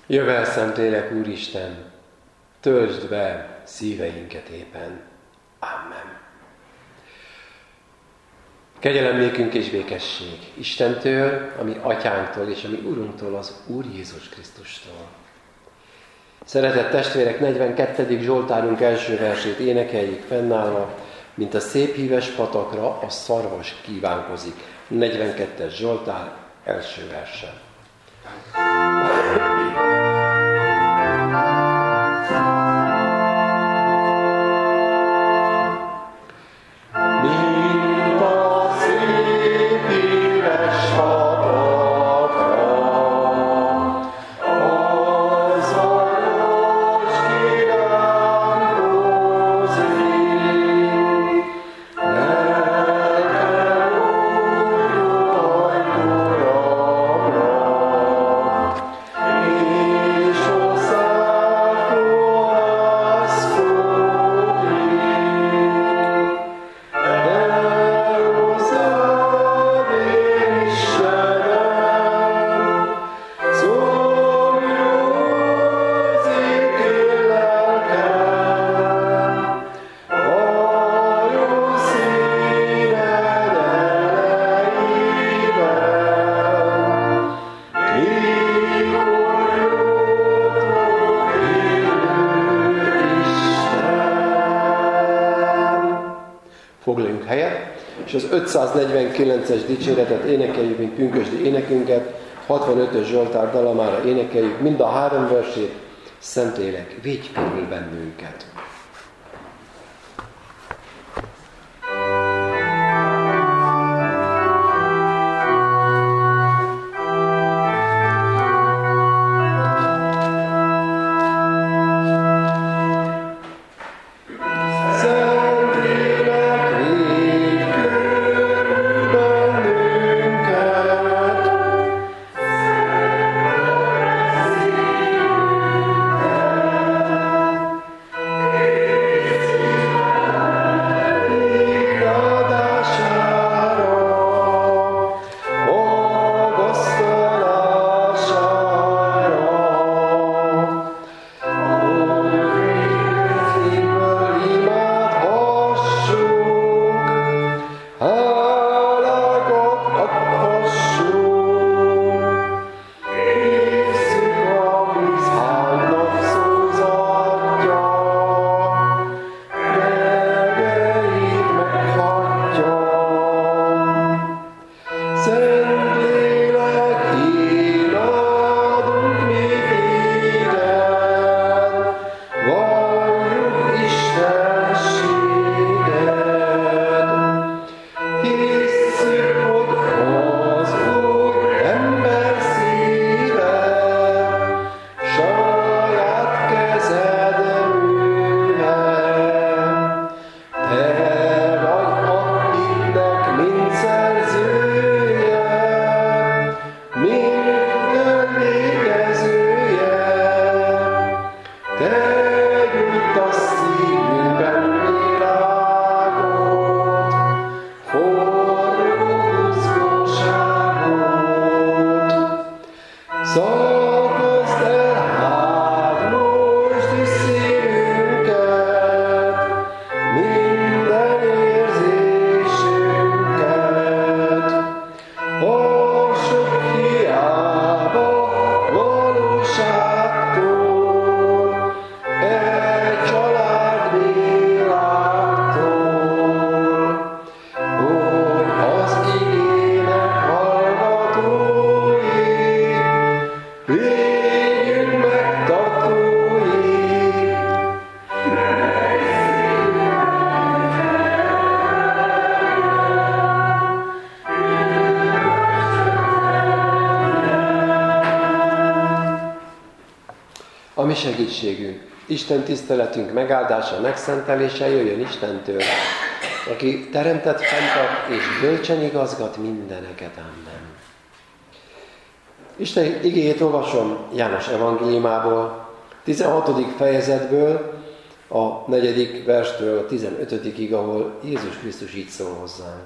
Jövel, Szentlélek, Úristen, töltsd be szíveinket éppen. Amen. Kegyelem nékünk és békesség Istentől, ami Atyánktól és ami Urunktól, az Úr Jézus Krisztustól. Szeretett testvérek, 42. Zsoltárunk első versét énekeljük fennállva, mint a szép híves patakra a szarvas kívánkozik. 42. Zsoltár első verse. Foglaljunk helyet, és az 549-es dicséretet énekeljük, mint pünkösdi énekünket, 65-ös Zsoltár dalamára énekeljük, mind a 3 versét. Szentlélek, védj körül bennünket! A mi segítségünk, Isten tiszteletünk megáldása, megszentelése jöjjön Istentől, aki teremtett, fenntart és bölcsen igazgat mindeneket. Amen. Isten igéjét olvasom János evangéliumából, 16. fejezetből, a 4. verstől a 15. ahol Jézus Krisztus így szól hozzánk.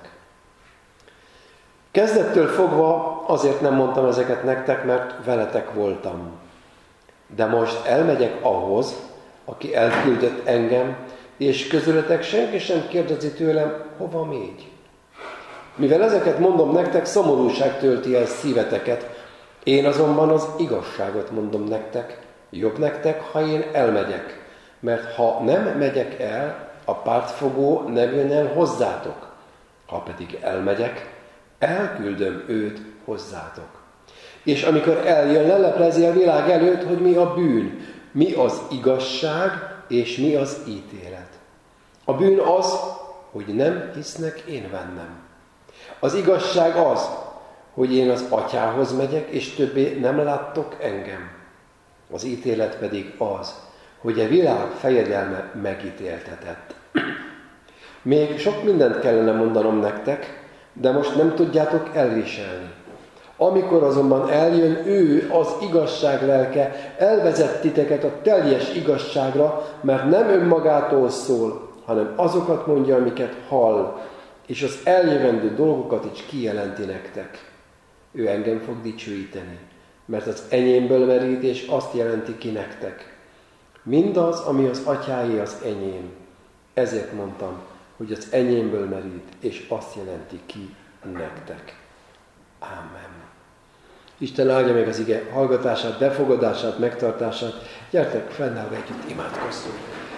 Kezdettől fogva azért nem mondtam ezeket nektek, mert veletek voltam. De most elmegyek ahhoz, aki elküldött engem, és közületek senki sem kérdezi tőlem, hova mégy. Mivel ezeket mondom nektek, szomorúság tölti el szíveteket, én azonban az igazságot mondom nektek, jobb nektek, ha én elmegyek, mert ha nem megyek el, a pártfogó nem jön el hozzátok. Ha pedig elmegyek, elküldöm őt hozzátok. És amikor eljön, leleplezi a világ előtt, hogy mi a bűn, mi az igazság, és mi az ítélet. A bűn az, hogy nem hisznek én bennem. Az igazság az, hogy én az Atyához megyek, és többé nem láttok engem. Az ítélet pedig az, hogy a világ fejedelme megítéltetett. Még sok mindent kellene mondanom nektek, de most nem tudjátok elviselni. Amikor azonban eljön ő, az igazság lelke, elvezet titeket a teljes igazságra, mert nem önmagától szól, hanem azokat mondja, amiket hall, és az eljövendő dolgokat is kijelenti nektek. Ő engem fog dicsőíteni, mert az enyémből merít, és azt jelenti ki nektek. Mindaz, ami az Atyáé, az enyém. Ezért mondtam, hogy az enyémből merít, és azt jelenti ki nektek. Ámen. Isten áldja meg az ige hallgatását, befogadását, megtartását. Gyertek, fennállva együtt imádkozzunk.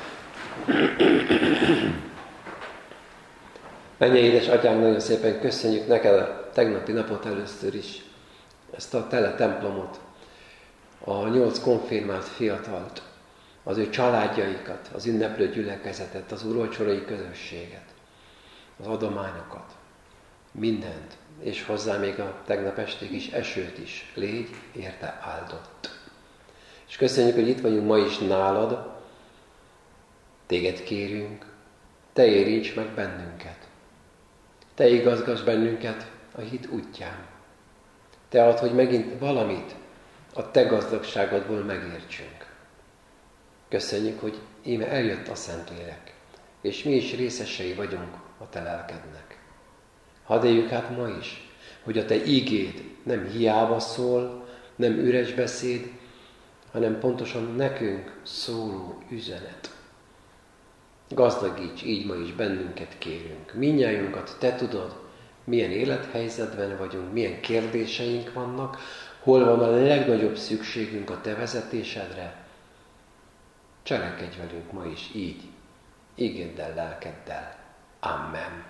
Menje, édes Atyánk, nagyon szépen köszönjük neked a tegnapi napot először is, ezt a tele templomot, a 8 konfirmált fiatalt, az ő családjaikat, az ünneplő gyülekezetet, az úrvacsorai közösséget, az adományokat, mindent, és hozzá még a tegnap esti kis esőt is. Légy érte áldott. És köszönjük, hogy itt vagyunk ma is nálad, téged kérünk, te érints meg bennünket. Te igazgass bennünket a hit útján. Te add, hogy megint valamit a te gazdagságodból megértsünk. Köszönjük, hogy íme eljött a Szentlélek, és mi is részesei vagyunk a te lelkednek. Hadd éljük át ma is, hogy a te ígéd nem hiába szól, nem üres beszéd, hanem pontosan nekünk szóló üzenet. Gazdagíts így ma is bennünket, kérünk. Mindnyájunkat te tudod, milyen élethelyzetben vagyunk, milyen kérdéseink vannak, hol van a legnagyobb szükségünk a te vezetésedre. Cselekedj velünk ma is így, igéddel, lelkeddel. Amen.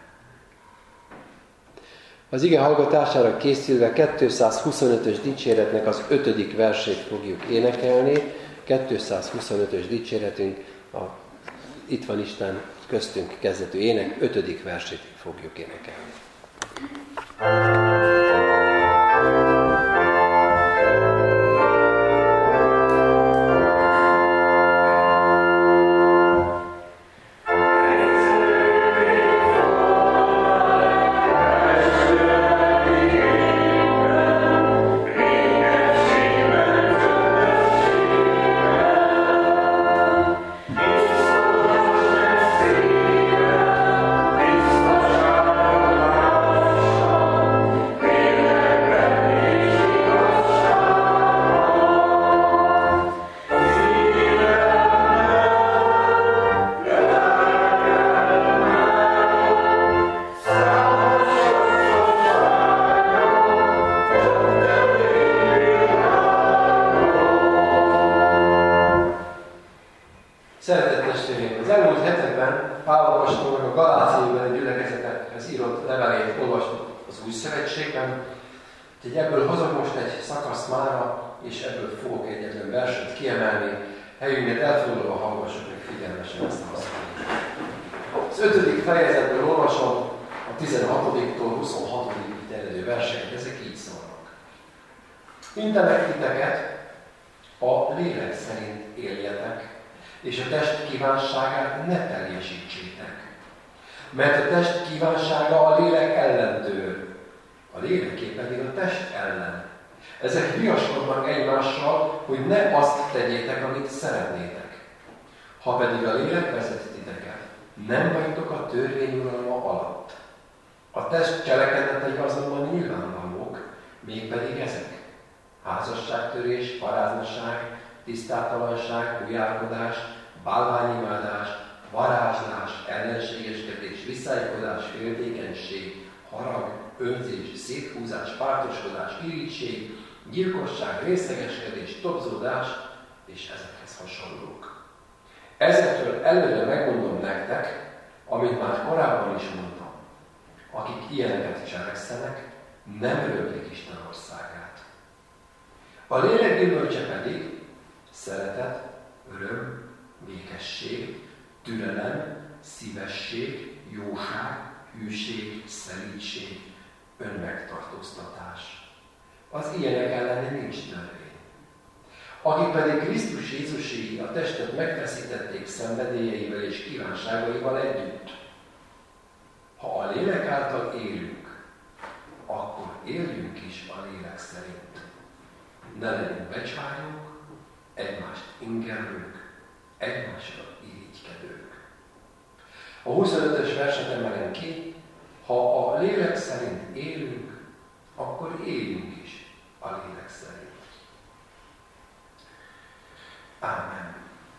Az ige hallgatására készülve 225-ös dicséretnek az 5. versét fogjuk énekelni. 225-ös dicséretünk, itt van Isten köztünk kezdetű ének, 5. versét fogjuk énekelni. Szeretett testvéreim, az elmúlt hetekben Pál apostolnak a Galáciai gyülekezetekhez írott levelét olvastuk az Új Szövetségben, úgyhogy ebből hozok most egy szakaszt mára, és ebből fogok egyetlen verset kiemelni. Helyünket elfoglalva hallgassuk meg figyelmesen ezt a használatot. Az 5. fejezetből olvasom a 16-tól 26-ig terjedő verseket, ezek így szólnak. Intenek titeket, a lélek szerint éljetek, és a test kívánságát ne teljesítsétek. Mert a test kívánsága a lélek ellen dől, a léleké pedig a test ellen. Ezek viaskodnak egymással, hogy ne azt tegyétek, amit szeretnétek. Ha pedig a lélek vezet titeket, nem vagytok a törvény uralma alatt. A test cselekedetei azonban nyilvánvalók, mégpedig ezek: házasságtörés, paráznaság, tisztátalanság, hujálkodás, bálványimádás, varázslás, ellenségeskedés, visszaikodás, féltékenység, harag, önzés, széthúzás, pártoskodás, irigység, gyilkosság, részegeskedés, tobzódás és ezekhez hasonlók. Ezekről előre megmondom nektek, amit már korábban is mondtam. Akik ilyeneket cselekszenek, nem öröklik Isten országát. A lélek gyümölcse pedig szeretet, öröm, békesség, türelem, szívesség, jóság, hűség, szelídség, önmegtartóztatás. Az ilyenek ellen nincs törvény. Akik pedig Krisztus Jézuséig a testet megfeszítették szenvedélyeivel és kívánságaival együtt. Ha a lélek által élünk, akkor éljünk is a lélek szerint. Ne legyünk becsályók, egymást ingerlők, egymásra irigykedők. A 25-ös verset emelem ki, ha a lélek szerint élünk, akkor éljünk is a lélek szerint. Ámen.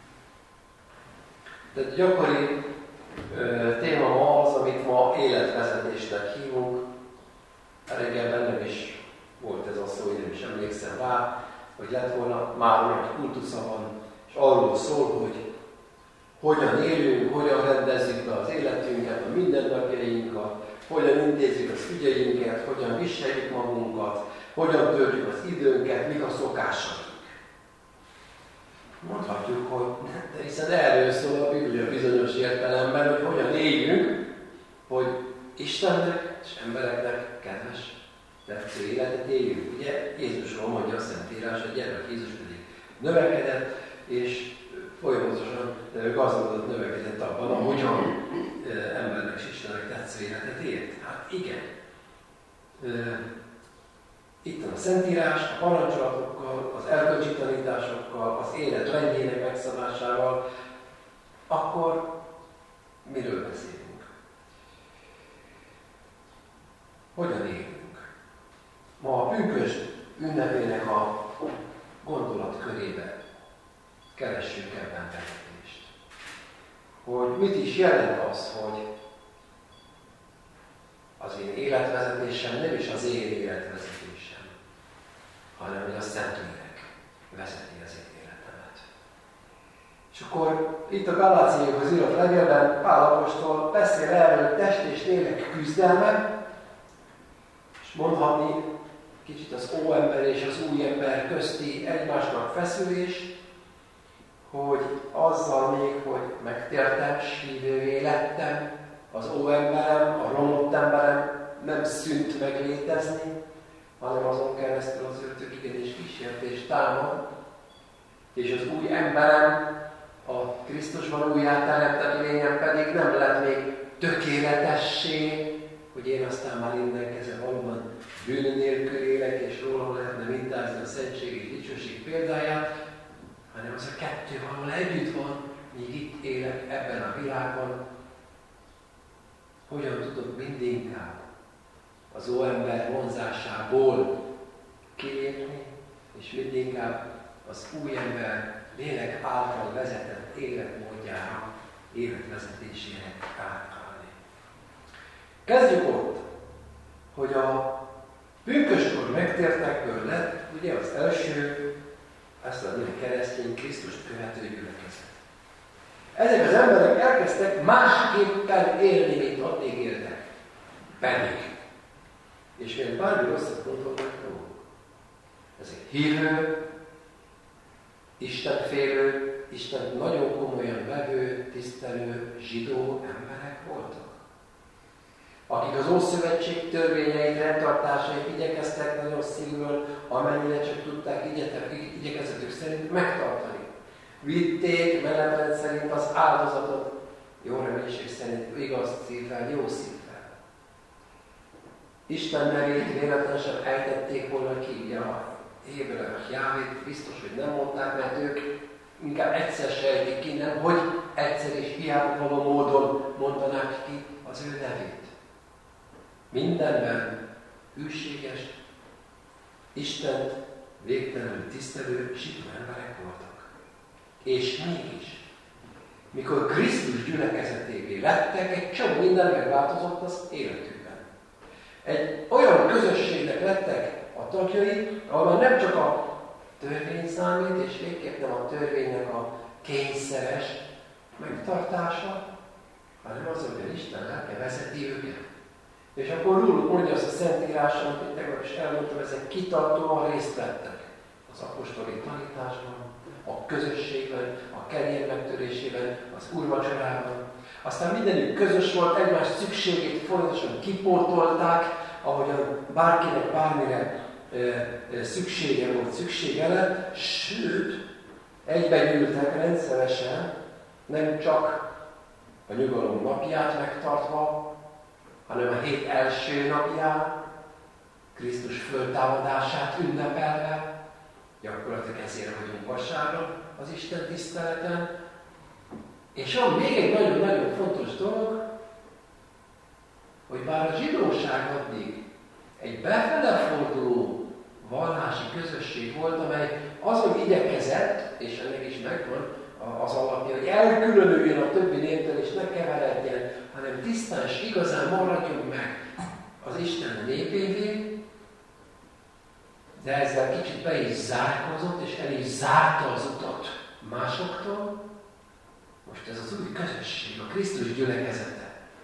De gyakori téma ma az, amit ma életvezetésnek hívunk. Reggel bennem is volt ez a szó, én is emlékszem rá, hogy lett volna már olyan kultusza van, és arról szól, hogy hogyan élünk, hogyan rendezzük be az életünket, a mindennapjainkat, hogyan intézzük az ügyeinket, hogyan viseljük magunkat, hogyan töltjük az időnket, mik a szokásaink. Mondhatjuk, hogy de hiszen erről szól a Biblia bizonyos értelemben, hogy hogyan éljünk, hogy Istennek és embereknek kedves, tetsző életet éljünk. Ugye Jézusról mondja a Szentírás, a gyermek Jézus pedig növekedett, és folyamatosan gazdagodott, növekedett abban, ahogyan embernek és Istennek tetsző életet élt. Hát igen. Itt van a Szentírás, a parancsolatokkal, az erkölcsi tanításokkal, az élet rendjének megszabásával, akkor miről beszélünk? Hogyan élünk? Ma a pünkösd ünnepének a gondolatkörébe keressünk ebben vezetést. Hogy mit is jelent az, hogy az én életvezetésem nem is az én életvezetésem, hanem hogy a Szentlélek vezeti az én életemet. És akkor itt a Galáciaiakhoz írott levélben Pál apostol beszél erről, hogy test és lélek küzdelme, és mondhatni kicsit az óember és az új ember közti egymásnak feszülés, hogy azzal még, hogy megtértem, s hívővé lettem, az óemberem, a romlott emberem nem szűnt meg létezni, hanem azon keresztül az ördögigenés kísértés támad, és az új emberem, a Krisztusban újjáteremtett lényem pedig nem lett még tökéletessé, hogy én aztán már innen kezdve valóban bűn nélkül élek, és rólam lehetne mintázni a szentség és dicsőség példáját, hanem az a kettő valahol együtt van, míg itt élek ebben a világban. Hogyan tudok mindinkább az óember vonzásából kilépni, és mindinkább az új ember lélek által vezetett életmódjára, életvezetésére átállni. Kezdjük ott, hogy a pünköstkor megtértekből lett ugye az első, ezt a keresztény Krisztust követő gyülekezet. Ezek az emberek elkezdtek másképpen élni, mint addig éltek. Pedig. És miért bármi rosszat gondolnak róluk. Ezek hívő, Istenfélő, Isten nagyon komolyan vevő, tisztelő, zsidó emberek voltak. Akik az Ószövetség törvényeit, rendtartásait igyekeztek nagyon szívből, amennyire csak tudták igyekezetük szerint megtartani. Vitték menetrend szerint az áldozatot, jó reménység szerint igaz szívvel, jó szívvel. Isten nevét véletlenesen ejtették volna ki, a Héberek, Jávét biztos, hogy nem mondták, mert ők inkább egyszer sejtik ki, nem, hogy egyszer és hiába való módon mondanák ki az ő nevét. Mindenben hűséges, Istent végtelenül tisztelő, zsidó emberek voltak. És mégis, mikor Krisztus gyülekezetévé lettek, egy csomó minden megváltozott az életükben. Egy olyan közösségnek lettek a tagjai, ahol nem csak a törvény számít, és végképp nem a törvénynek a kényszeres megtartása, hanem az, hogy Isten lelke vezeti őket. És akkor róluk mondja azt a Szentírás, amit tegnap is elmondtam, ezek kitartóan részt vettek az apostoli tanításban, a közösségben, a kenyér megtörésében, az úrvacsorában. Aztán mindenük közös volt, egymás szükségét folyamatosan kipótolták, ahogyan bárkinek bármire szüksége volt, szüksége lett, sőt, egybegyűltek rendszeresen, nem csak a nyugalom napját megtartva, hanem a hét első napján, Krisztus föltámadását ünnepelve, gyakorlatilag ezért vagyunk vasárnap az Isten tiszteleten. És van még egy nagyon-nagyon fontos dolog, hogy bár a zsidóság addig egy befele forduló vallási közösség volt, amely azon igyekezett, és ennek is megvan az alapja, hogy elkülönüljön a többi néptől, és ne keveredjen, hanem tisztán és igazán maradjon meg az Isten népévé, de ezzel kicsit be is zárkózott, és el is zárta az utat másoktól. Most ez az új közösség, a Krisztus gyülekezete.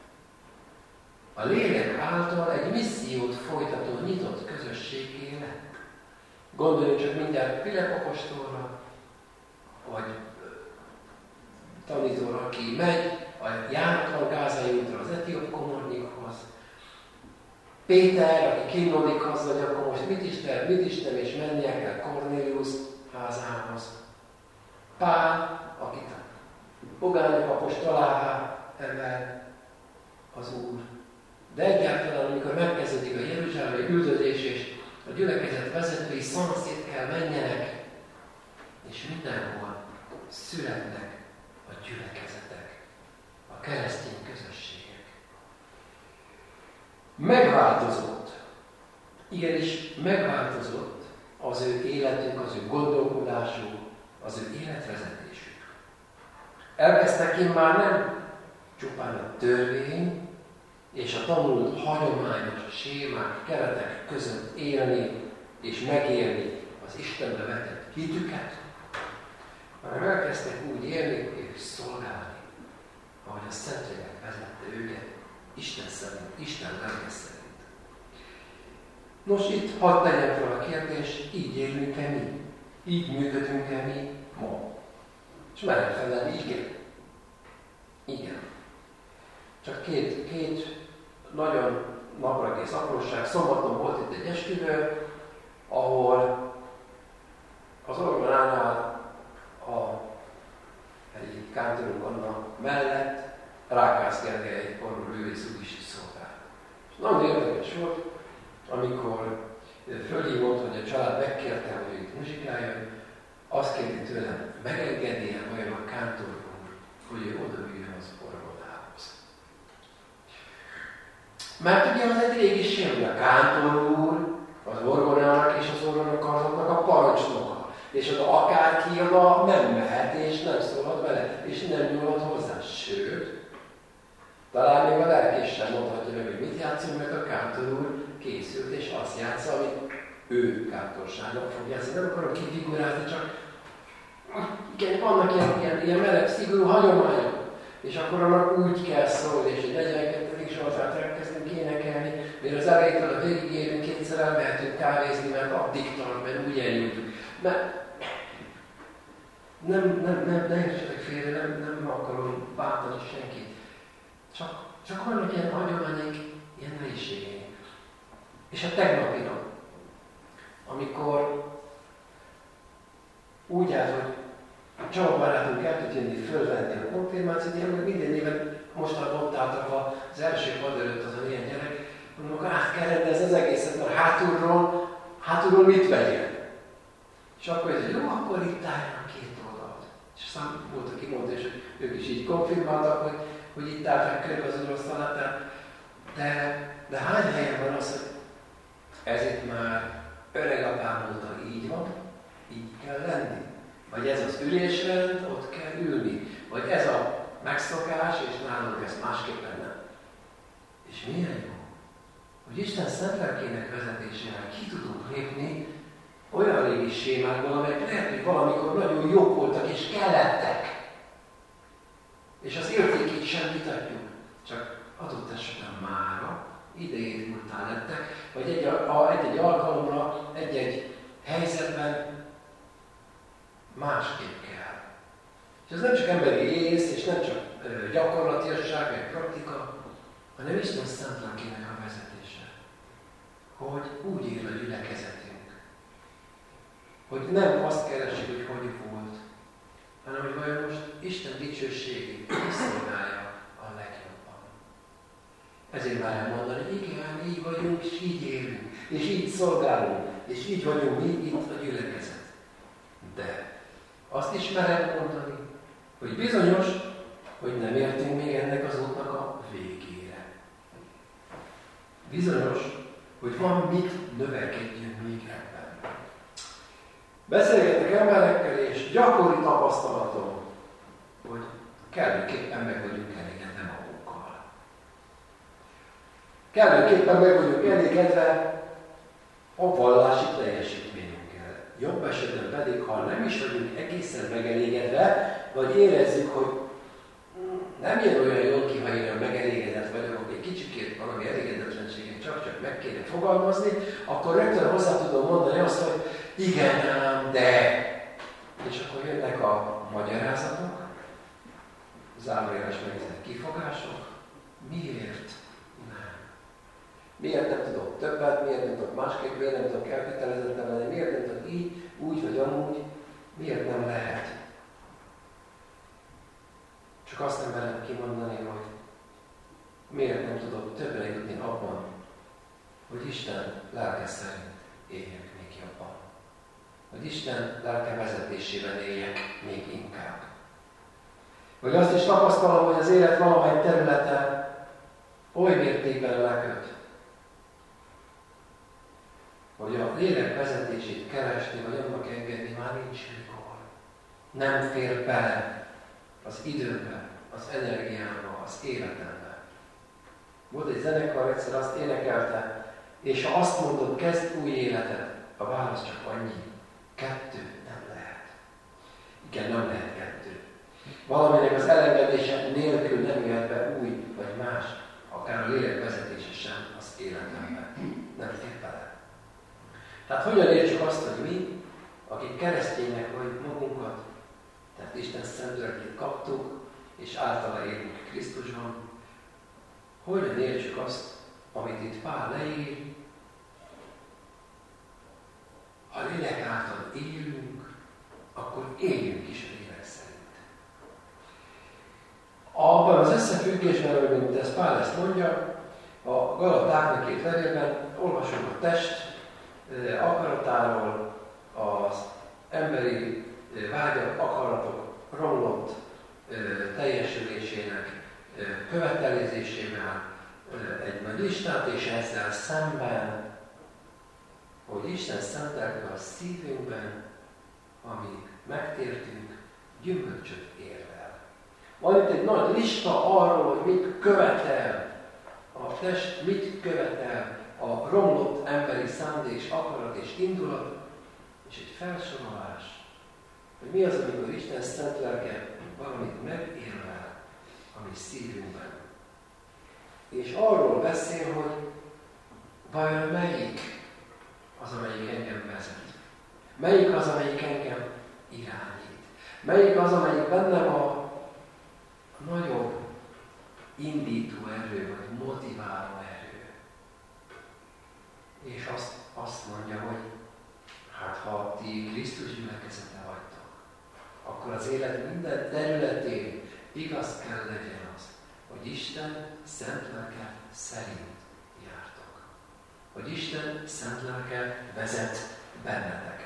A lélek által egy missziót folytató nyitott közösségé lett. Gondoljunk csak mindjárt Filip apostolra, vagy tanítóra, aki megy a járatlan Gázai útra az etióp komornyikhoz. Péter, aki kínlódik azzal, hogy akkor most mit is nem, és mennie kell Kornélius házához. Pál, akit pogányok apostolává emel az Úr. De egyáltalán, amikor megkezdődik a jeruzsálemi üldözés, és a gyülekezet vezetői szanszét kell menjenek, és mindenhol születnek a gyülekezetek, a keresztény közösségek. Megváltozott, igenis megváltozott az ő életünk, az ő gondolkodásuk, az ő életvezetésük. Elkezdtek immár nem csupán a törvény és a tanult hagyományos sémák, keretek között élni és megélni az Istenbe vetett hitüket, hanem elkezdtek úgy élni és szolgálni, ahogy a Szentlélek vezette őket Isten szerint, Isten lelke szerint. Nos, itt hadd tegyem fel a kérdést, így élünk-e mi? Így működünk-e mi ma? És merem felelni, igen. Igen. Csak két nagyon naprakész apróság. Szombaton volt itt egy esküvő, ahol az orgonánál egyik kántorunk Anna mellett Rákász Gergely egy korú művész úr is szolgált. És nagyon érdekes volt, amikor fölhívott, hogy a család megkérte, hogy itt muzsikáljon, azt kérti tőlem, megengedi-e vajon a kántor úr, hogy ő odaüljön az orgonához. Mert ugye az egy régi sém, hogy a kántor úr az orgonának és az orgonakarnak a parancsnoka. És oda akárki oda nem mehet, és nem szólhat vele, és nem nyúlhat hozzá. Sőt, talán még a lelkész sem mondhatja meg, hogy mit játszunk, mert a kántor úr készült, és azt játsza, amit ő kántorságnak fog játszani. Nem akarom kifigurázni, csak igen, vannak ilyen meleg, szigorú hagyományok. És akkor annak úgy kell szólni, és egy 42. Zsoltárt elkezdünk énekelni, mert az elejétől a végig érünk, kétszer elmehetünk kávézni, mert addig tart, mert úgy eljutjuk. Mert ne értsetek félre, nem akarom bántani senkit. Csak vannak ilyen hagyományaink, ilyen nehézségeink. És a tegnapi nap, amikor úgy állt, hogy a családbarátunk el tud jönni fölvenni a konfirmációt, én meg minden éven mostan ott álltak az első pad előtt az a ilyen gyerek, mondom, át kell rendezni az egészet, mert hátulról mit vegyél? És akkor ez, jó, akkor itt álljon két oldalt. És aztán volt, aki mondta, és ők is így konfirmáltak, hogy itt álltak körbe az úrasztalát, de hány helyen van az, hogy ez itt már öregapám óta így van, így kell lenni. Vagy ez az ülésrend, ott kell ülni. Vagy ez a megszokás, és nálunk ezt másképpen nem. És milyen jó, hogy Isten szent lelkének vezetésével ki tudunk lépni olyan régi sémákból, amelyek lehet, hogy valamikor nagyon jók voltak és kellettek. És az értékét sem vitatjuk, csak adott esetben mára idejét múltán lettek, vagy egy-egy alkalomra, egy-egy helyzetben másképp kell. És ez nem csak emberi ész, és nem csak gyakorlatiasság, vagy praktika, hanem Isten szent lelkének a vezetése. Hogy úgy él a gyülekezetünk, hogy nem azt keresik, hogy volt, hanem hogy vajon most Isten dicsőségét kiszolgálja a legjobban. Ezért merem mondani, hogy igen, így vagyunk, és így élünk, és így szolgálunk, és így vagyunk mi itt a gyülekezet. De azt is merem mondani, hogy bizonyos, hogy nem értünk még ennek az útnak a végére. Bizonyos, hogy van mit növekedjünk még ebben. Beszélgetek emberekkel, és gyakori tapasztalatom, hogy kellőképpen meg vagyunk elégedve magunkkal. Kellőképpen meg vagyunk elégedve a vallási teljesítményünkkel. Jobb esetben pedig, ha nem is vagyunk egészen megelégedve, vagy érezzük, hogy nem jön olyan jól ki, ha én megelégedett vagyok, hogy egy kicsikét valami elégedetlenséget csak meg kéne fogalmazni, akkor rögtön hozzá tudom mondani azt, hogy igen, ám, de. És akkor jönnek a magyarázatok, zárójeles megnézett kifogások. Miért nem? Miért nem tudok többet, miért nem tudok másképp, miért nem tudok elkötelezettem lenni, miért nem tudok így, úgy vagy amúgy, miért nem lehet? Csak azt nem merem kimondani, hogy miért nem tudok többre jutni abban, hogy Isten lelke szerint éljek még jobban. Hogy Isten lelke vezetésében éljek még inkább. Vagy azt is tapasztalom, hogy az élet valamely területen oly mértékben leköt, hogy a lélek vezetését keresni, vagy annak engedni már nincs mikor. Nem fér bele az időbe, az energiába, az életembe. Volt egy zenekar, egyszer azt énekelte, és ha azt mondod, kezd új életet, a válasz csak annyi. 2 nem lehet. Igen, nem lehet 2. Valaminek az elengedése nélkül nem jöhet be új vagy más, akár a lélek vezetése sem az életemben. Nem fér bele. Tehát hogyan értsük azt, hogy mi, akik keresztények vagyunk magunkat, tehát Isten szent lelkét kaptuk, és általa élünk Krisztusban, hogyan értsük azt, amit itt Pál leír, ha lélek által élünk, akkor éljünk is a lélek szerint. Abban az összefüggésben, mint ez Pál ezt mondja, a Galatáknak 2 levélben olvasunk a test akaratáról, az emberi vágyak, akaratok romlott teljesülésének követelezésével egy nagy listát, és ezzel szemben, hogy Isten szent lelke a szívünkben, amíg megtértünk, gyümölcsöt érvel. Van itt egy nagy lista arról, hogy mit követel a test, mit követel a romlott emberi szándék, akarat és indulat, és egy felsorolás, hogy mi az, amikor Isten szent lelke valamit megérvel a mi szívünkben. És arról beszél, hogy vajon melyik az, amelyik engem vezet. Melyik az, amelyik engem irányít. Melyik az, amelyik bennem a nagyobb indító erő, vagy motiváló erő. És azt mondja, hogy hát ha ti Krisztus gyülekezete vagytok, akkor az élet minden területén igaz kell legyen az, hogy Isten szent lelke szerint jártok. Hogy Isten szent lelke vezet benneteket.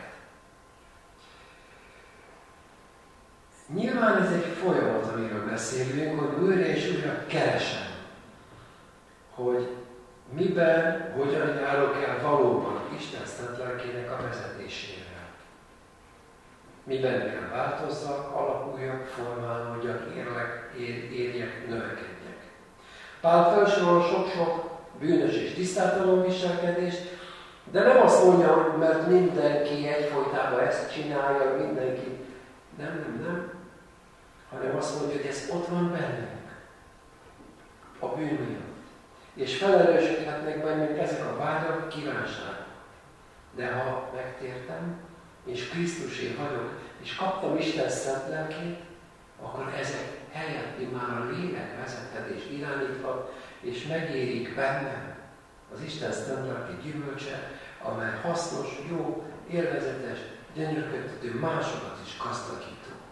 Nyilván ez egy folyamat, amiről beszélünk, hogy újra és újra keresem, hogy miben, hogyan járok el valóban Isten szent lelkének a vezetésével. miben kell változzak, alakuljak, formálódjak, érjek, növekedjek. Pál felsorol sok-sok bűnös és tisztátalan viselkedést, de nem azt mondja, hogy mert mindenki egyfolytában ezt csinálja, mindenki. Nem. Hanem azt mondja, hogy ez ott van bennünk. A bűn miatt. És felerősödhetnek bennünk ezek a vágyak, kívánságok. De ha megtértem, és Krisztusé vagyok, és kaptam Isten szent lelkét, akkor ezek helyett már a lélek vezethet és irányíthat, és megérik bennem az Isten szent lelki gyümölcse, amely hasznos, jó, élvezetes, gyönyörködtető, másokat is gazdagító.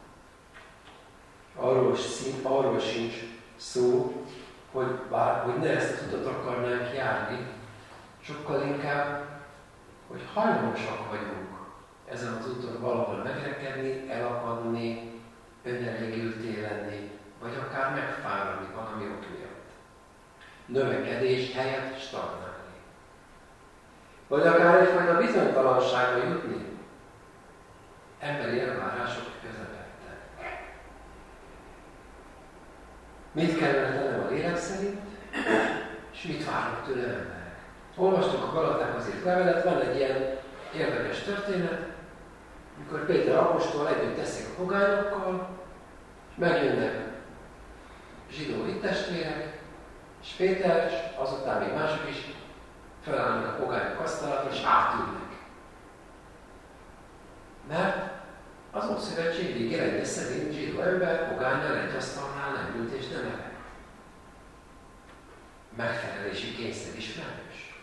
Arról sincs szó, hogy ne ezt a utat akarnánk járni, sokkal inkább, hogy hajlamosak vagyunk ezen az úton valahol megrekedni, elakadni, önelégülté lenni, vagy akár megfáradni valami ok miatt. Növekedés helyett stagnálni. Vagy akár egyfajta bizonytalanságra jutni. Emberi elvárások közepette. Mit kellene tennem a lélek szerint, és mit várnak tőle emberek? Olvastuk a Galatákhoz írt levelet, van egy ilyen érdekes történet, mikor Péter apostol együtt teszik a pogányokkal, és megjönnek zsidó hittestvérek, és Péter, és azután még mások is felállnak a pogányok asztalára, és átülnek. Mert az Ószövetség végrendje szerint zsidó ember pogánynál egy asztalnál nem ült és nem evett. Megfelelési kényszer ismerős.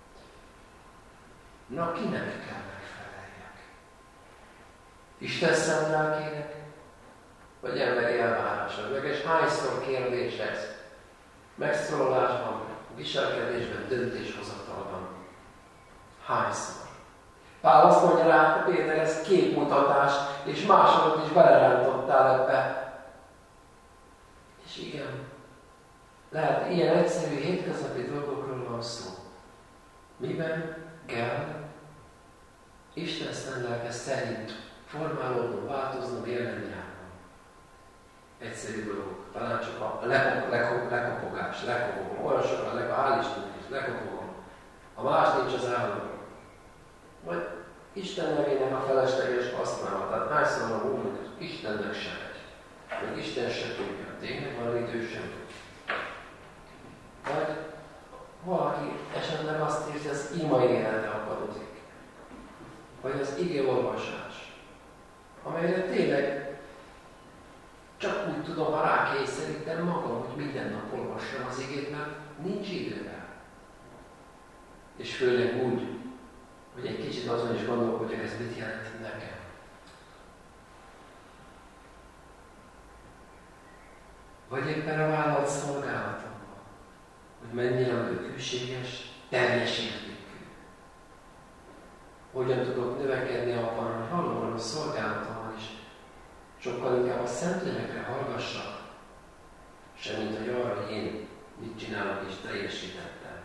Na, kinek kell megfeleljek? Isten szent lelkének? Vagy emberi elvárásnak? És hányszor kérdés ez? Megszólalásban, viselkedésben, döntéshozatalban. Hányszor? Pál azt mondja rá, Péter, ez képmutatás, és másokat is belerántottál ebbe. És igen, lehet ilyen egyszerű, hétköznapi dolgokról van szó. Miben kell Isten szent lelke szerint formálódnom, változnom, élnem, járnom. Egyszerű dolgok. Talán csak a lekopogás, lekopogom. Olyan sokan hál' Istennek is lekopogom. Ha más nincs az államban. Vagy Isten nevének a felesleges használatát. Hányszor van úgy, hogy Istennek se megy. Vagy Isten se tudja. Tényleg van idő sem tud. Vagy valaki esetleg azt érzi, az ima élete akadozik. Vagy az igeolvasás. Amelyre tényleg csak úgy tudom, ha rákényszerítem magam, hogy minden nap olvassam az igét, mert nincs idővel. És főleg úgy, hogy egy kicsit azon is gondolkodjak, ez mit jelent nekem. Vagy éppen a vállalat szolgálatomban, hogy mennyire vagyok hűséges, teljes értékű. Hogyan tudok növekedni abban, hogy valóban a szolgálatomban is sokkal inkább a Szentlélekre hallgassak, semmint hogy arra, hogy én mit csinálok és teljesítettem.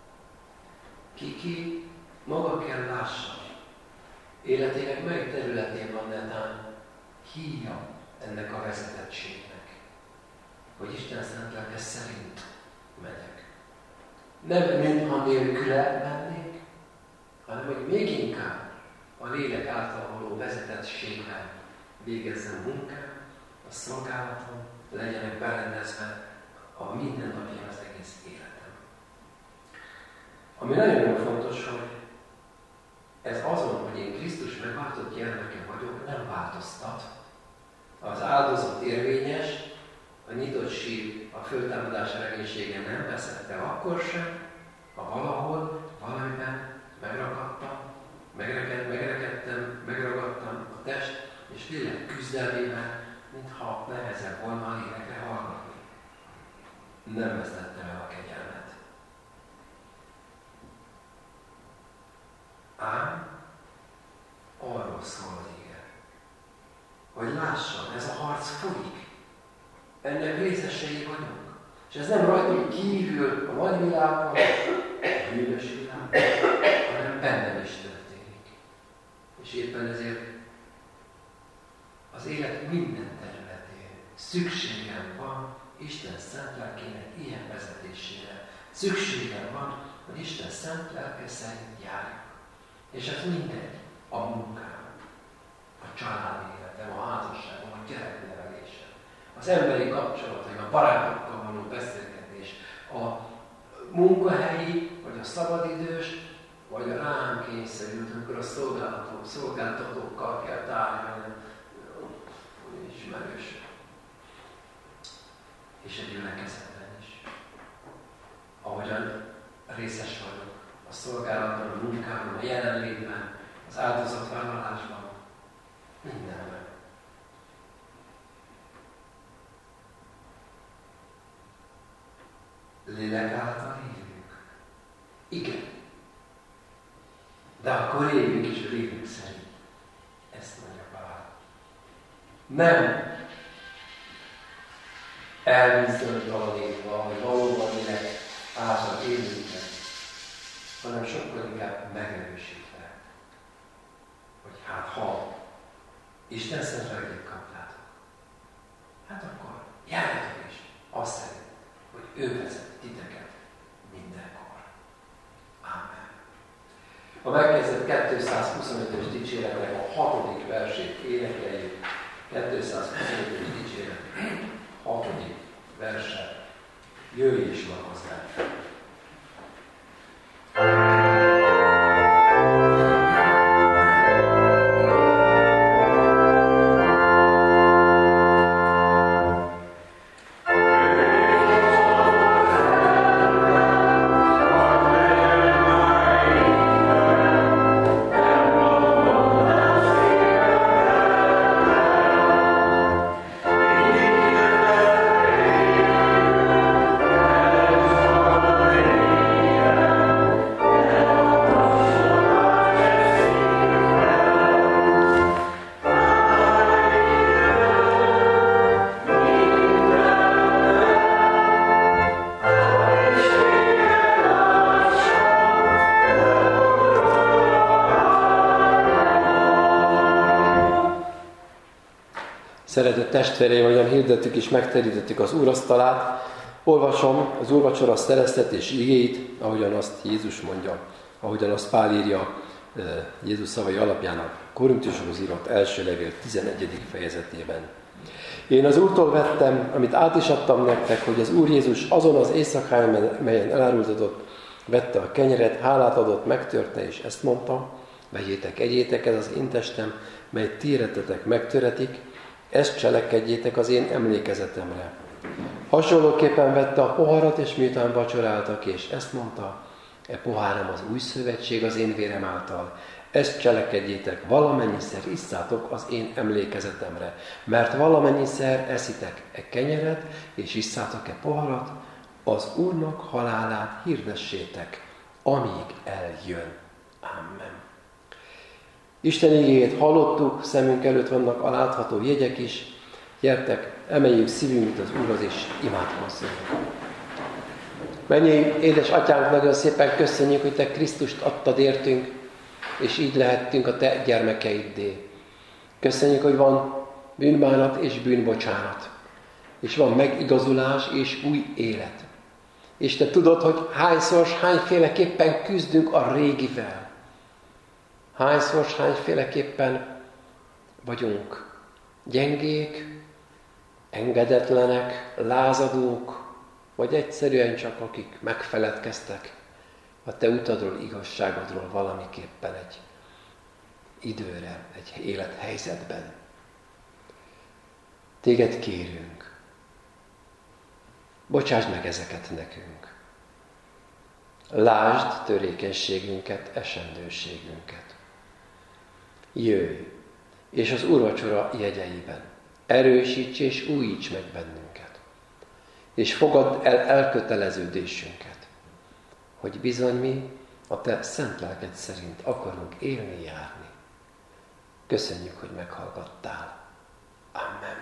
Ki maga kell lássa. Életének mely területén van netán híja ennek a vezetettségnek, hogy Isten szent lelke szerint megyek. Nem mintha nélküle mennék, hanem hogy még inkább a lélek által való vezetettségben végezzem munkám, a szolgálatom, legyenek berendezve a mindennapi az egész életem. Ami nagyon fontos, hogy ez azon, hogy én Krisztus megváltott gyermeke vagyok, nem változtat. Az áldozat érvényes, a nyitott sír, a föltámadás reménysége nem veszett el akkor sem, ha valahol, valamiben megragadtam, megragadtam a test és lélek küzdelmében, mintha nehezebb volna a lélekre hallgatni. Nem vesztettem el a kegyelmet. Ám arról szól az ige, hogy lássam, ez a harc folyik. Ennek részesei vagyunk. És ez nem rajtunk kívül a nagy világban, a bűnös világban, hanem bennem is történik. És éppen ezért élet minden területén szükségem van Isten szent lelkének ilyen vezetésére. Szükségem van, hogy Isten szent lelke szerint járjak. És ez mindegy. A munkám, a családi életem, a házasságom, a gyereknevelésem, az emberi kapcsolatok, a barátokkal való beszélgetés, a munkahelyi, vagy a szabadidős, vagy a rám kényszerült, amikor a szolgáltatókkal kell tárgyalni, ismerős. És a gyülekezetben is. Ahogyan részes vagyok a szolgálatban, a munkában, a jelenlétben, az áldozatvállalásban, mindenben. Lélek által élünk. Igen. De akkor éljünk is a lélek szerint. Ezt mondja Pál. Nem elbizonytalanítva, hogy valóban lélek által élünk, hanem sokkal inkább megerősítve, hogy hát ha Isten szent lelkét kaptátok, hát akkor járjatok is azt szerint, hogy ő vezet titeket mindenkor. Amen. A megkezdett 225-ös dicséretnek a 6. versét énekeljük. 225-ös dicséret 6. verse. Jöjj és lakozz el! Szeretett testvéreim, ahogyan hirdettük és megterítettük az úrasztalát, olvasom az úrvacsora szereztetés igéit, ahogyan azt Jézus mondja, ahogyan azt Pál írja Jézus szavai alapján a Korintusokhoz írott első levél 11. fejezetében. Én az Úrtól vettem, amit át is adtam nektek, hogy az Úr Jézus azon az éjszakán, melyen elárultatott, vette a kenyeret, hálát adott, megtörte, és ezt mondta: vegyétek, egyétek, ez az én testem, mely ti éretetek megtöretik, ezt cselekedjétek az én emlékezetemre. Hasonlóképpen vette a poharat, és miután vacsoráltak, és ezt mondta: e poháram az új szövetség az én vérem által. Ezt cselekedjétek, valamennyiszer isszátok az én emlékezetemre. Mert valamennyiszer eszitek e kenyeret, és isszátok e poharat, az Úrnak halálát hirdessétek, amíg eljön. Amen. Isten igéjét hallottuk, szemünk előtt vannak a látható jegyek is. Gyertek, emeljük szívünket az Úrhoz, és imádkozzunk. Mennyei édes Atyánk, nagyon szépen köszönjük, hogy Te Krisztust adtad értünk, és így lehettünk a Te gyermekeiddé. Köszönjük, hogy van bűnbánat és bűnbocsánat, és van megigazulás és új élet. És Te tudod, hogy hányszor, hányféleképpen küzdünk a régivel. Hányszor, hányféleképpen vagyunk gyengék, engedetlenek, lázadók, vagy egyszerűen csak akik megfeledkeztek a Te utadról, igazságodról valamiképpen egy időre, egy élethelyzetben. Téged kérünk, bocsásd meg ezeket nekünk. Lásd törékenységünket, esendőségünket. Jöjj, és az úrvacsora jegyeiben erősíts és újíts meg bennünket, és fogadd el elköteleződésünket, hogy bizony mi a Te szent lelked szerint akarunk élni, járni. Köszönjük, hogy meghallgattál. Amen.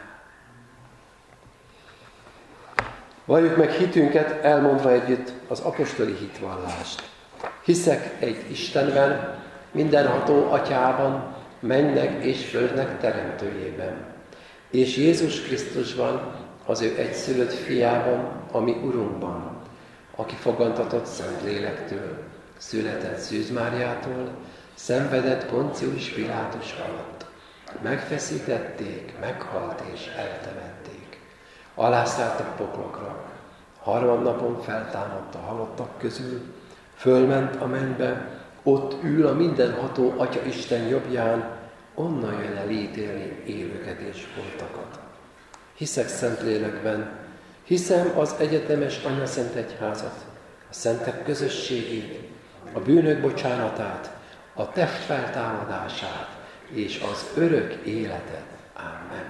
Valljuk meg hitünket, elmondva együtt az apostoli hitvallást. Hiszek egy Istenben, mindenható Atyában, mennek és földnek teremtőjében, és Jézus Krisztusban, az ő egyszülött fiában, ami Urunkban, aki fogantatott Szentlélektől, született Szűz Máriától, szenvedett Poncius Pilátus alatt. Megfeszítették, meghalt és eltemették. Alászállt a poklokra. Harmadnapon feltámadt a halottak közül, fölment a mennybe, ott ül a mindenható Atya Isten jobbján, onnan jön el ítélni élőket és holtakat. Hiszek Szentlélekben, hiszem az egyetemes Anyaszent Egyházat, a szentek közösségét, a bűnök bocsánatát, a test feltámadását és az örök életet. Amen.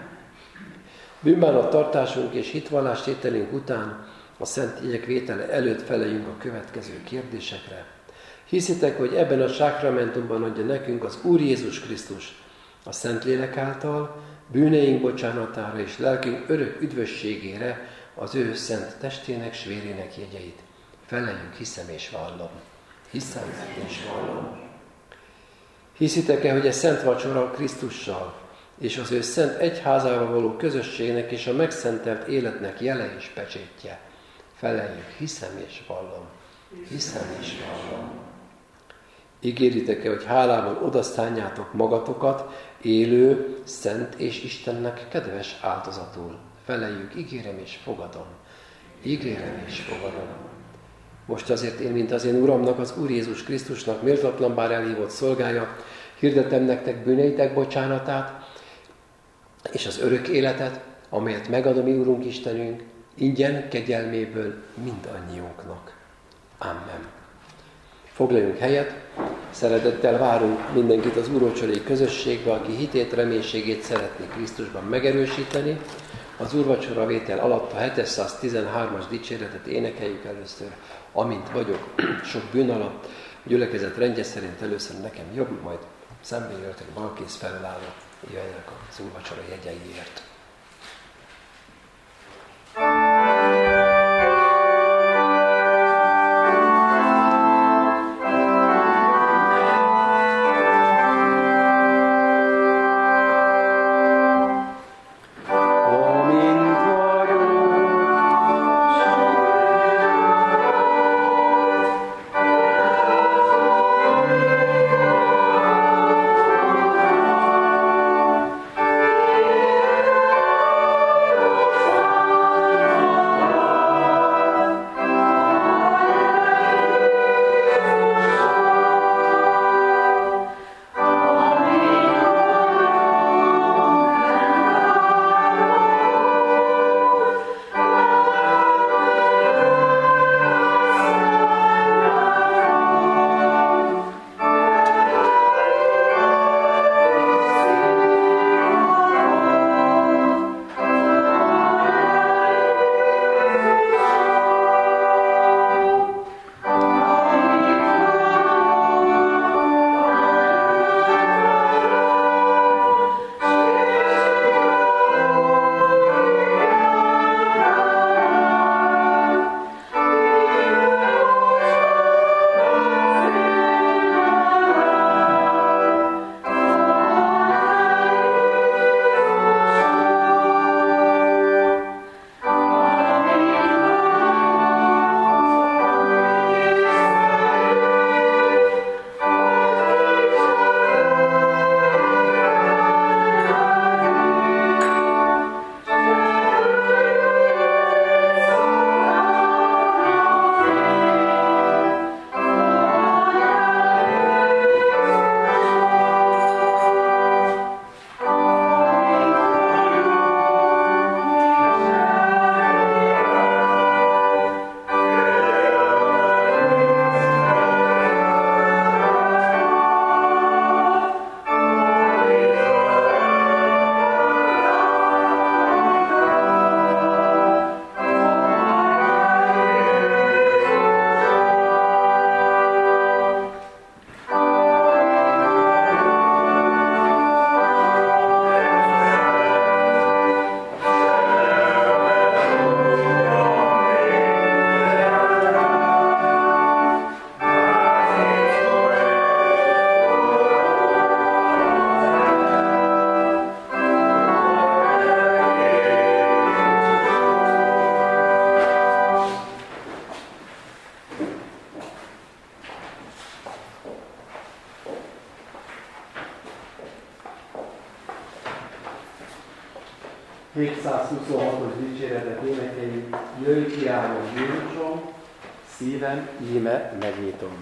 Bűnbánattartásunk és hitvallástételünk után a szent jegyek vétele előtt feleljünk a következő kérdésekre. Hiszitek, hogy ebben a sákramentumban adja nekünk az Úr Jézus Krisztus a Szentlélek által bűneink bocsánatára és lelkünk örök üdvösségére az ő szent testének s vérének jegyeit. Feleljünk, hiszem és vallom. Hiszem és vallom. Hiszitek-e, hogy a szent vacsora Krisztussal és az ő szent egyházával való közösségnek és a megszentelt életnek jele és pecsétje? Feleljük, hiszem és vallom. Hiszem és vallom. Ígéritek-e, hogy hálával odaszánjátok magatokat élő, szent és Istennek kedves áldozatul? Feleljük, ígérem és fogadom. Ígérem és fogadom. Most azért én, mint az én Uramnak, az Úr Jézus Krisztusnak méltatlan bár elhívott szolgája, hirdetem nektek bűneitek bocsánatát, és az örök életet, amelyet megad a mi Urunk Istenünk, ingyen kegyelméből mindannyiunknak. Amen. Foglaljunk helyet, szeretettel várunk mindenkit az úrvacsorai közösségbe, aki hitét, reménységét szeretné Krisztusban megerősíteni. Az úrvacsora vétel alatt a 713-as dicséretet énekeljük először, amint vagyok, sok bűn alatt, gyülekezet rendje szerint először nekem jobb, majd szembejöttek balkész felállva, jöjjenek az úrvacsora jegyeiért. Amen. 726-os dicséretet énekeljük, jöjj kiállom Jézusom, szívem íme megnyitom.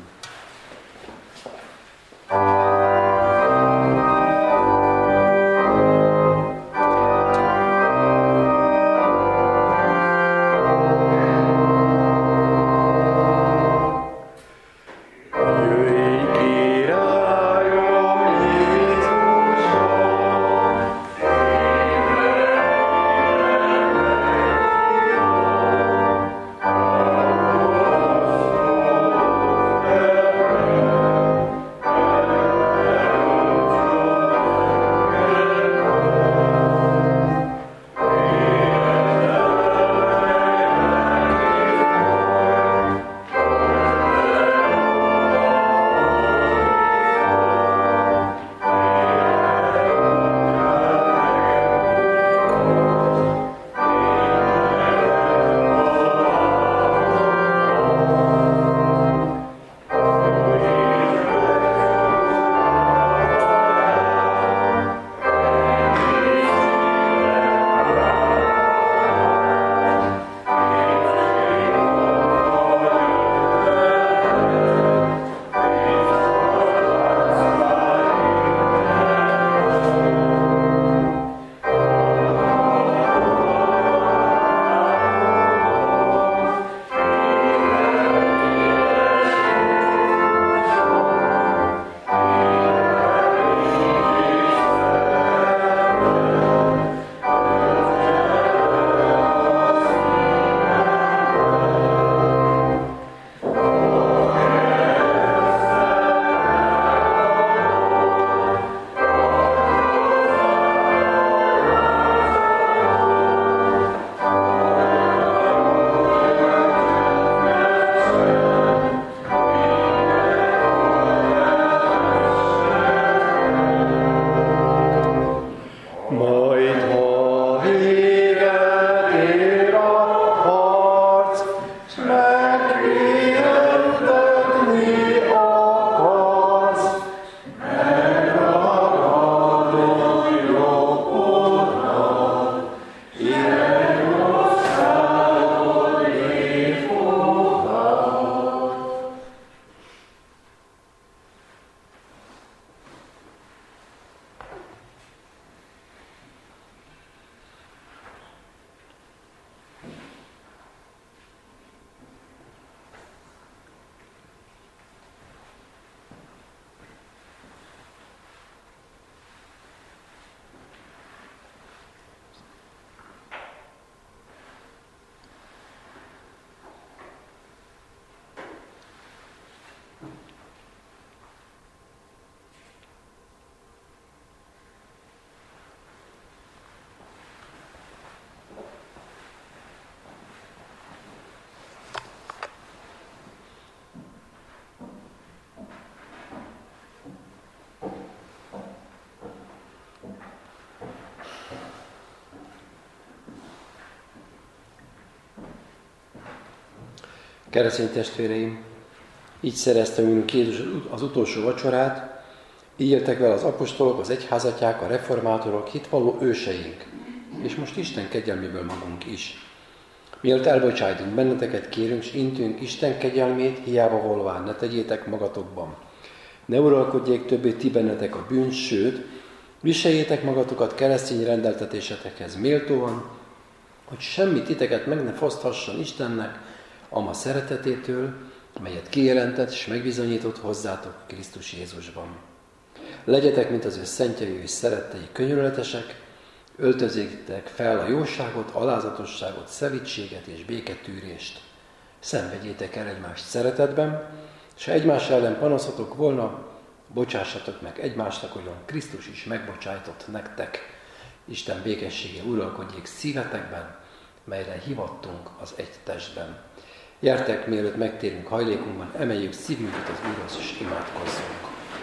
Keresztény testvéreim, így szerezte önünk Jézus az utolsó vacsorát, így éltek vele az apostolok, az egyházatják, a reformátorok, hitvalló őseink, és most Isten kegyelméből magunk is. Mielőtt elbocsájtunk benneteket, kérünk, s intünk Isten kegyelmét, hiába volván ne tegyétek magatokban. Ne uralkodjék többé ti bennetek a bűn, sőt, viseljétek magatokat keresztény rendeltetésetekhez méltóan, hogy semmi titeket meg ne foszthasson Istennek, ama szeretetétől, melyet kijelentett és megbizonyított hozzátok Krisztus Jézusban. Legyetek, mint az ő szentjei és szerettei könyörületesek, öltözétek fel a jóságot, alázatosságot, szelídséget és béketűrést. Szenvedjétek el egymást szeretetben, és ha egymás ellen panaszotok volna, bocsássatok meg egymásnak, olyan Krisztus is megbocsájtott nektek. Isten békessége uralkodjék szívetekben, melyre hivattunk az egy testben. Gyertek, mielőtt megtérünk hajlékunkban, emeljük szívünket az Úrhoz, és imádkozzunk.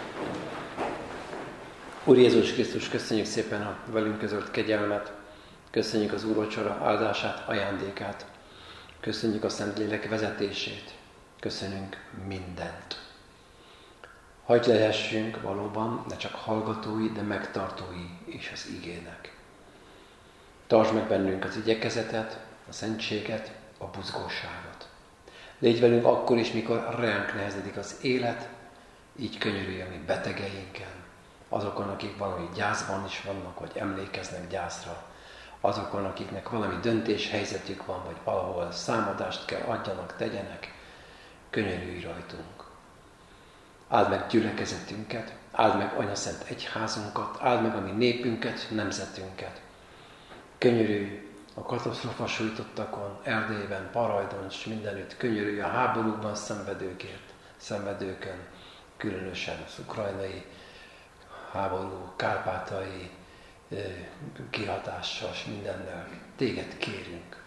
Úr Jézus Krisztus, köszönjük szépen a velünk közölt kegyelmet, köszönjük az úrvacsora áldását, ajándékát, köszönjük a Szentlélek vezetését, köszönünk mindent. Hadd lehessünk valóban ne csak hallgatói, de megtartói is az igének. Tartsd meg bennünk az igyekezetet, a szentséget, a buzgóságot. Légy velünk akkor is, mikor ránk nehezedik az élet, így könyörülj a mi betegeinken, azokon, akik valami gyászban is vannak, vagy emlékeznek gyászra, azokon, akiknek valami döntéshelyzetük van, vagy valahol számadást kell adjanak, tegyenek, könyörülj rajtunk. Áld meg gyülekezetünket, áld meg Anyaszent Egyházunkat, áld meg a mi népünket, nemzetünket. Könyörülj a katasztrófa sújtottakon, Erdélyben, Parajdon és mindenütt, könyörülj a háborúkban szenvedőkön, különösen az ukrajnai háború, kárpátai kihatással és mindennel. Téged kérünk.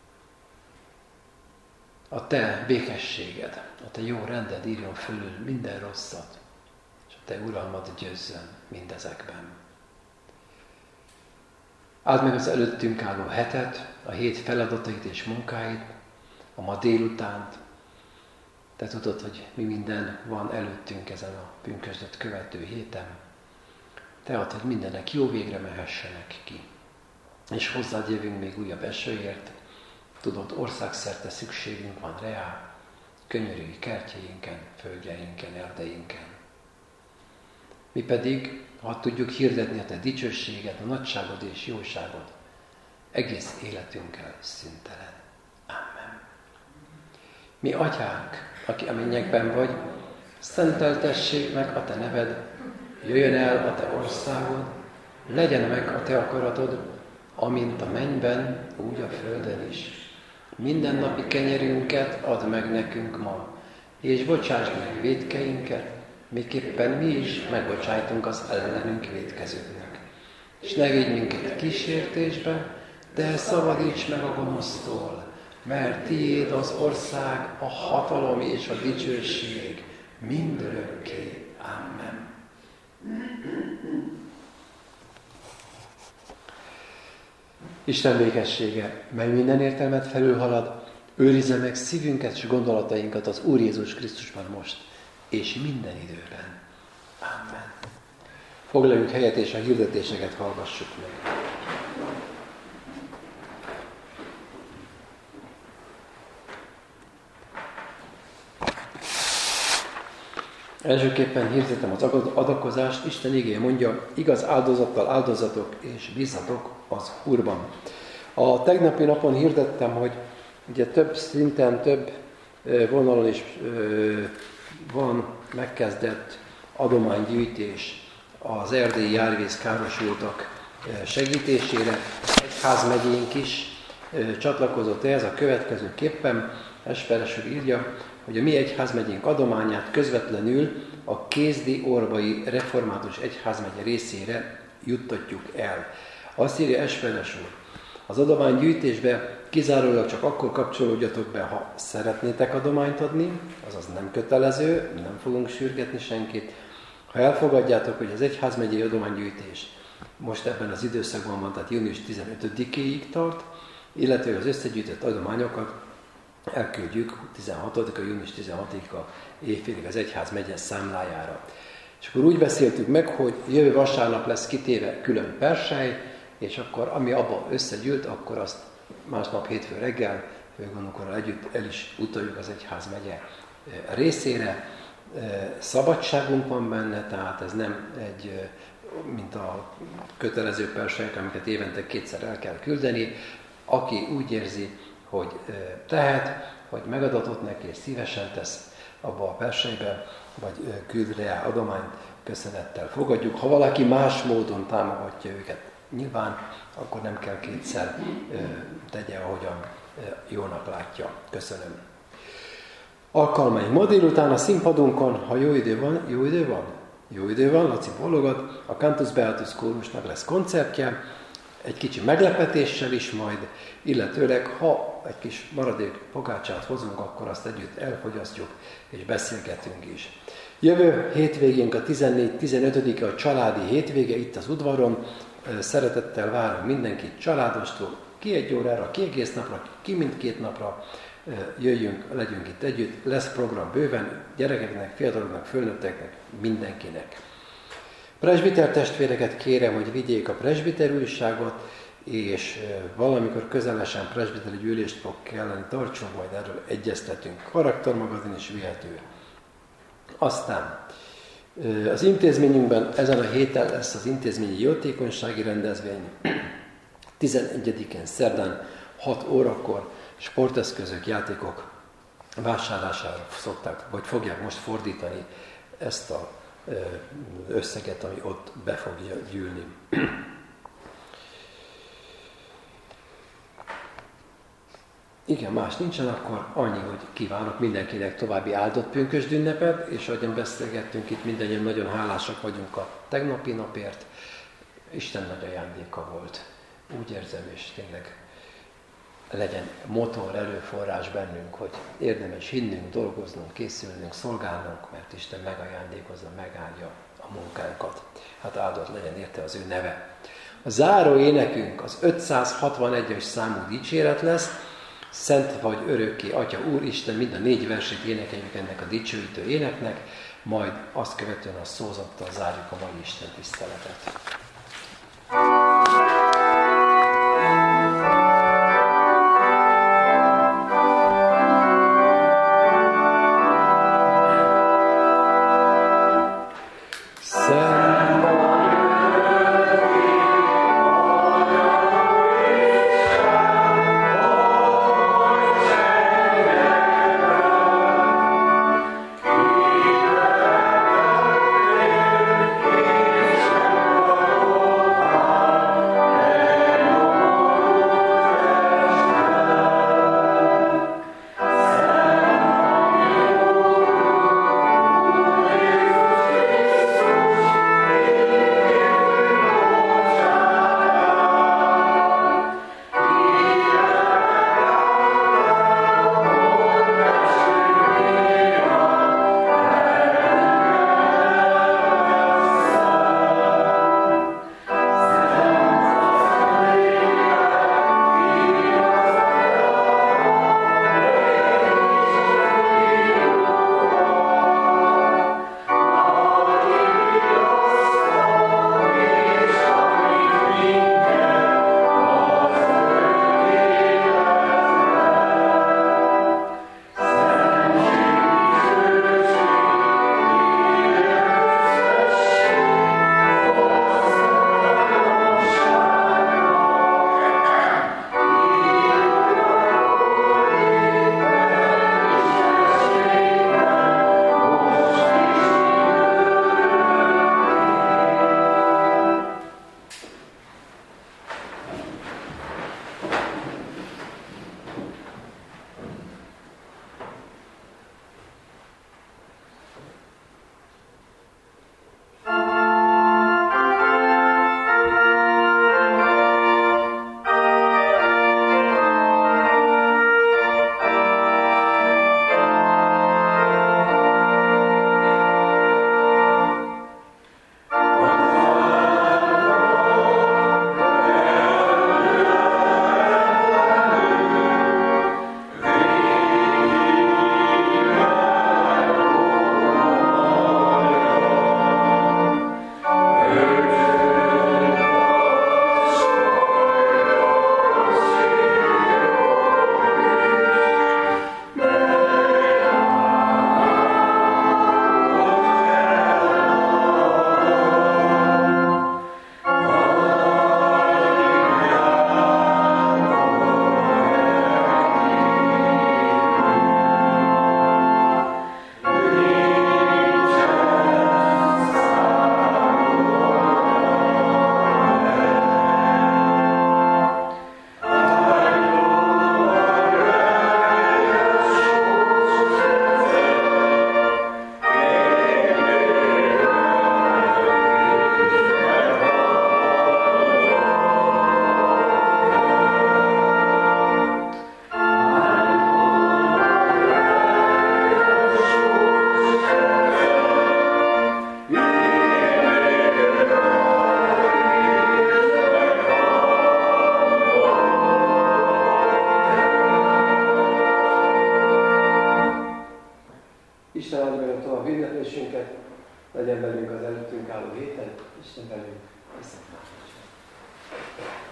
A te békességed, a te jó rended írjon fölül minden rosszat, és a te uralmad győzzön mindezekben. Áld meg az előttünk álló hetet, a hét feladatait és munkáit, a ma délutánt. Te tudod, hogy mi minden van előttünk ezen a pünkösdöt követő héten. Te add, hogy mindenek jó végre mehessenek ki. És hozzád jövünk még újabb esőért. Tudod, országszerte szükségünk van rá. Könyörülj kertjeinken, földjeinken, erdeinken. Mi pedig, ha tudjuk hirdetni a te dicsőséged, a nagyságod és jóságod, egész életünkkel szüntelen. Amen. Mi atyánk, aki a mennyekben vagy, szenteltessék meg a te neved, jöjjön el a te országod, legyen meg a te akaratod, amint a mennyben, úgy a földön is. Mindennapi kenyerünket add meg nekünk ma, és bocsáss meg vétkeinket, miképpen mi is megbocsájtunk az ellenünk vétkezőknek. És ne vigy minket kísértésbe, de szabadíts meg a gonosztól, mert tiéd az ország, a hatalom és a dicsőség mindörökké. Amen. Isten békessége, mely minden értelmet felülhalad, őrizze meg szívünket és gondolatainkat az Úr Jézus Krisztusban most, és minden időben. Amen. Foglaljunk helyet, és a hirdetéseket hallgassuk meg. Elsőképpen hirdetem az adakozást. Isten igéje mondja, igaz áldozattal áldozatok, és bízzatok az Úrban. A tegnapi napon hirdettem, hogy ugye több szinten, több vonalon is van megkezdett adománygyűjtés az erdélyi járvíz károsultak segítésére. Egyházmegyénk is csatlakozott ehhez a következőképpen. Esperes úr írja, hogy a mi egyházmegyénk adományát közvetlenül a Kézdi-Orbai Református Egyházmegye részére juttatjuk el. Azt írja Esperes úr, az adománygyűjtésbe kizárólag csak akkor kapcsolódjatok be, ha szeretnétek adományt adni, azaz nem kötelező, nem fogunk sürgetni senkit. Ha elfogadjátok, hogy az egyházmegyei adománygyűjtés most ebben az időszakban van, tehát június 15-éig tart, illetve az összegyűjtött adományokat elküldjük 16-a, június 16-a éjfélig az egyházmegye számlájára. És akkor úgy beszéltük meg, hogy jövő vasárnap lesz kitéve külön persely, és akkor ami abban összegyűlt, akkor azt másnap hétfő reggel főgondnokorral együtt el is utaljuk az egyházmegye részére. Szabadságunk van benne, tehát ez nem egy, mint a kötelező perselyek, amiket évente kétszer el kell küldeni. Aki úgy érzi, hogy tehet, hogy megadatott neki, és szívesen tesz abba a perselybe, vagy küld rá adományt, köszönettel fogadjuk. Ha valaki más módon támogatja őket, nyilván akkor nem kell kétszer tegye, ahogyan jónak látja. Köszönöm. Alkalmaink. Ma délután a színpadunkon, ha jó idő van, Laci bólogat, a Cantus Beatus kórusnak lesz koncertje, egy kicsi meglepetéssel is majd, illetőleg, ha egy kis maradék pogácsát hozunk, akkor azt együtt elfogyasztjuk, és beszélgetünk is. Jövő hétvégénk a 14-15-e a családi hétvége itt az udvaron. Szeretettel várunk mindenkit családostól, ki egy órára, ki egész napra, ki mindkét napra. Jöjjünk, legyünk itt együtt, lesz program bőven, gyerekeknek, fiataloknak, fölnőtteknek, mindenkinek. Presbiter testvéreket kérem, hogy vigyék a presbiter újságot, és valamikor közelesen presbiteri gyűlést fog kelleni tartsunk, majd erről egyeztetünk. Karaktermagazin is vihető. Aztán az intézményünkben ezen a héten lesz az intézményi jótékonysági rendezvény. 11-én szerdán 6 órakor sporteszközök, játékok vásárlására szokták, vagy fogják most fordítani ezt az összeget, ami ott be fog gyűlni. Igen, más nincsen, akkor annyi, hogy kívánok mindenkinek további áldott pünkösd ünnepet, és ahogyan beszélgettünk itt, mindannyian nagyon hálásak vagyunk a tegnapi napért. Isten nagy ajándéka volt. Úgy érzem, és tényleg legyen motor, erőforrás bennünk, hogy érdemes hinnünk, dolgoznunk, készülnünk, szolgálnunk, mert Isten megajándékozza, megáldja a munkánkat. Hát áldott legyen érte az ő neve. A záró énekünk az 561-es számú dicséret lesz. Szent vagy örökké, Atya, Úristen, mind a 4 versét énekeljük ennek a dicsőítő éneknek, majd azt követően a szózattal zárjuk a mai Isten tiszteletet. legyen velünk az előttünk álló héten, Isten velünk, viszontlátásra.